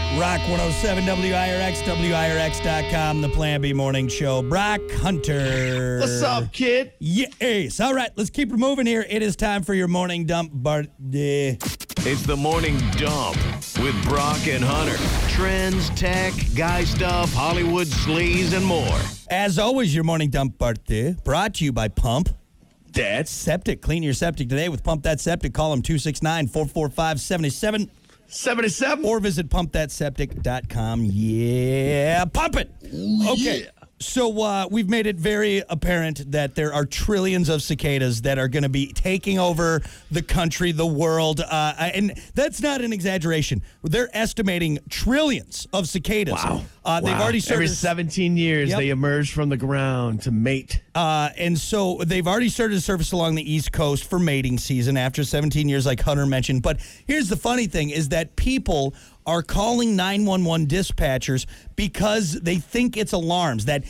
Rock 107 WIRX, WIRX.com, the Plan B Morning Show. Brock Hunter. What's up, kid? Yes. All right, let's keep it moving here. It is time for your morning dump, Barty. It's the Morning Dump with Brock and Hunter. Trends, tech, guy stuff, Hollywood sleaze, and more. As always, your morning dump, Barty, brought to you by Pump Dad. Septic. Clean your septic today with Pump That Septic. Call them 269-445-77. 77. Or visit pumpthatseptic.com. Yeah, pump it. Okay. Yeah. So we've made it very apparent that there are trillions of cicadas that are going to be taking over the country, the world. And that's not an exaggeration. They're estimating trillions of cicadas. Wow. They've already started. Every 17 years, Yep. they emerge from the ground to mate. And so they've already started to surface along the East Coast for mating season after 17 years, like Hunter mentioned. But here's the funny thing is that people are calling 911 dispatchers because they think it's alarms. They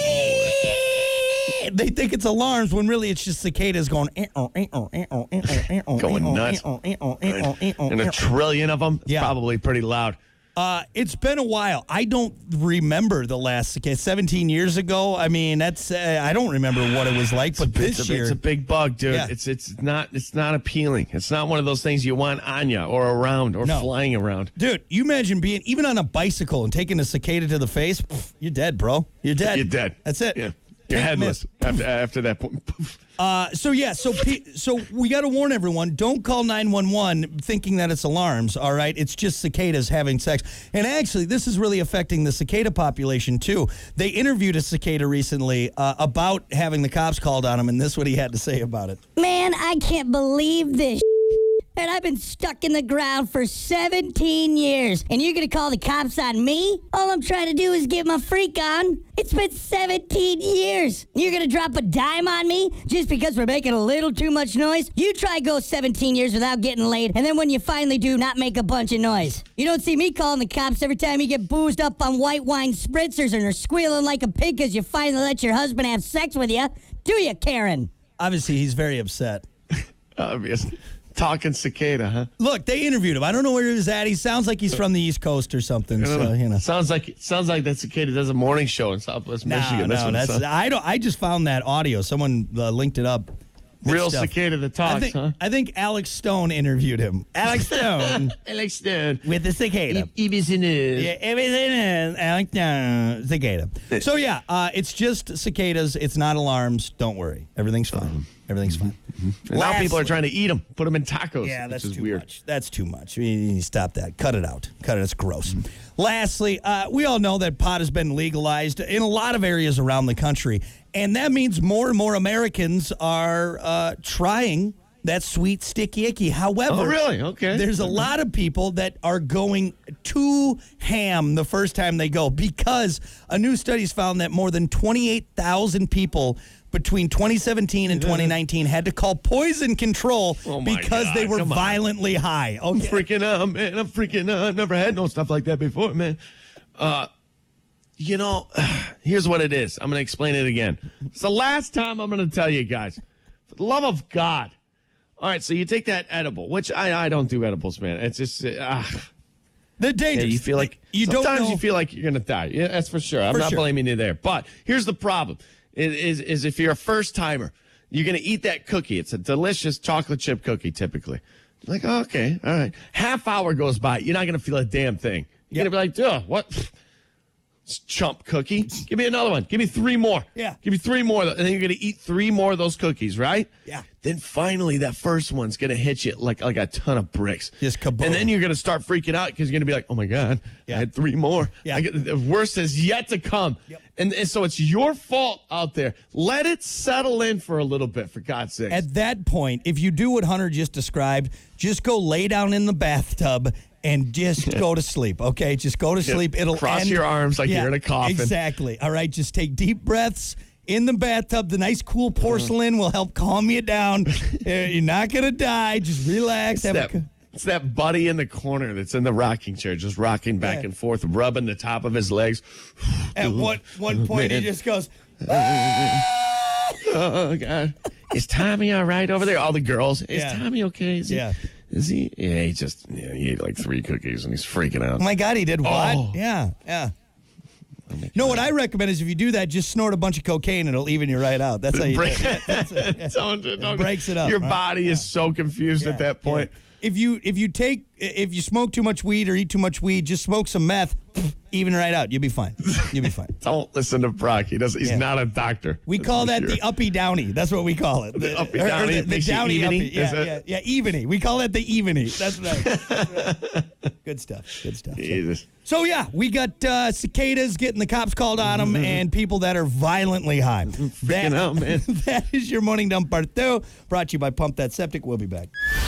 think it's alarms when really it's just cicadas going nuts. And a trillion of them. It's Yeah. probably pretty loud. It's been a while. I don't remember the last cicada. 17 years ago. I mean, that's I don't remember what it was like. But this year, it's a big bug, dude. Yeah. It's not appealing. It's not one of those things you want on you or around or No. flying around. dude, you imagine being even on a bicycle and taking a cicada to the face. Pff, you're dead, bro. You're dead. You're dead. That's it. Yeah. You're Can't headless after that point. So we got to warn everyone, don't call 911 thinking that it's alarms, all right? It's just cicadas having sex. And actually, this is really affecting the cicada population, too. They interviewed a cicada recently about having the cops called on him, and this is what he had to say about it. Man, I can't believe this. And I've been stuck in the ground for 17 years. And you're going to call the cops on me? All I'm trying to do is get my freak on. It's been 17 years. You're going to drop a dime on me just because we're making a little too much noise? You try go 17 years without getting laid, and then when you finally do, not make a bunch of noise. You don't see me calling the cops every time you get boozed up on white wine spritzers and are squealing like a pig because you finally let your husband have sex with you. Do you, Karen? Obviously, he's very upset. Obvious. Talking cicada, huh? Look, they interviewed him. I don't know where he was at. He sounds like he's from the East Coast or something. So, you know. Sounds like that cicada does a morning show in Southwest Michigan. I just found that audio. Someone linked it up. Good Real stuff. cicada that talks, huh? I think Alex Stone interviewed him. Alex Stone Alex Stone. with the cicada. ABC News. Yeah, everything is Alex Stone, cicada. So it's just cicadas. It's not alarms. Don't worry. Everything's fine. Everything's fine. And now people are trying to eat them, put them in tacos. Yeah, that's which is too weird. much. That's too much. Stop that. Cut it out. Cut it. It's gross. Lastly, we all know that pot has been legalized in a lot of areas around the country, and that means more and more Americans are trying that sweet sticky icky. However, Oh, really? Okay. there's a lot of people that are going too ham the first time they go because a new study's found that more than 28,000 people between 2017 and 2019 had to call poison control Oh, my because God, they were come on. violently high. I'm Okay. freaking out, man. I'm freaking out. I've never had no stuff like that before, man. Here's what it is. I'm going to explain it again. It's the last time I'm going to tell you guys. For the love of God. All right, so you take that edible, which I don't do edibles, man. It's just, They're yeah, dangerous. you feel like, don't know. you feel like you're going to die. Yeah, that's for sure. I'm For not sure. blaming you there. But here's the problem is if you're a first timer, you're going to eat that cookie. It's a delicious chocolate chip cookie, typically. You're like, oh, okay, all right. Half hour goes by. You're not going to feel a damn thing. You're Yep. going to be like, duh, what? It's chump cookie. Give me another one. Give me 3 more. Yeah. Give me 3 more. And then you're going to eat 3 more of those cookies, right? Yeah. Then finally, that first one's going to hit you like a ton of bricks. Just kaboom. And then you're going to start freaking out because you're going to be like, oh, my God, Yeah. I had 3 more. Yeah. The worst is yet to come. Yep. And so it's your fault out there. Let it settle in for a little bit, for God's sake. At that point, if you do what Hunter just described, just go lay down in the bathtub and just go to sleep, okay? Just go to sleep. It'll Cross end. your arms like you're in a coffin. Exactly. All right, just take deep breaths in the bathtub. The nice, cool porcelain will help calm you down. You're not going to die. Just relax. It's that buddy in the corner that's in the rocking chair, just rocking back Yeah. and forth, rubbing the top of his legs. At one point, he Man. just goes, Oh, God. Is Tommy all right over there? All the girls. Is Yeah. Tommy okay? Is he- Yeah. Is he? Yeah, he ate like 3 cookies and he's freaking out. Oh my God, he did what? Oh. Yeah. No, what I recommend is if you do that, just snort a bunch of cocaine and it'll even you right out. That's how you do it. That's it. Yeah. Don't- breaks it up, Your right? body is so confused at that point. Yeah. If you smoke too much weed or eat too much weed, just smoke some meth, even right out. You'll be fine. You'll be fine. Don't listen to Brock. He's not a doctor. We call that the uppy downy. That's what we call it. The uppy downy? The Makes you downy eveny? uppy. Is Yeah, eveny. We call that the eveny. That's right. Good stuff. Jesus. So yeah, we got cicadas getting the cops called on them and people that are violently high. Freaking out, man. That is your morning dump part 2, brought to you by Pump That Septic. We'll be back.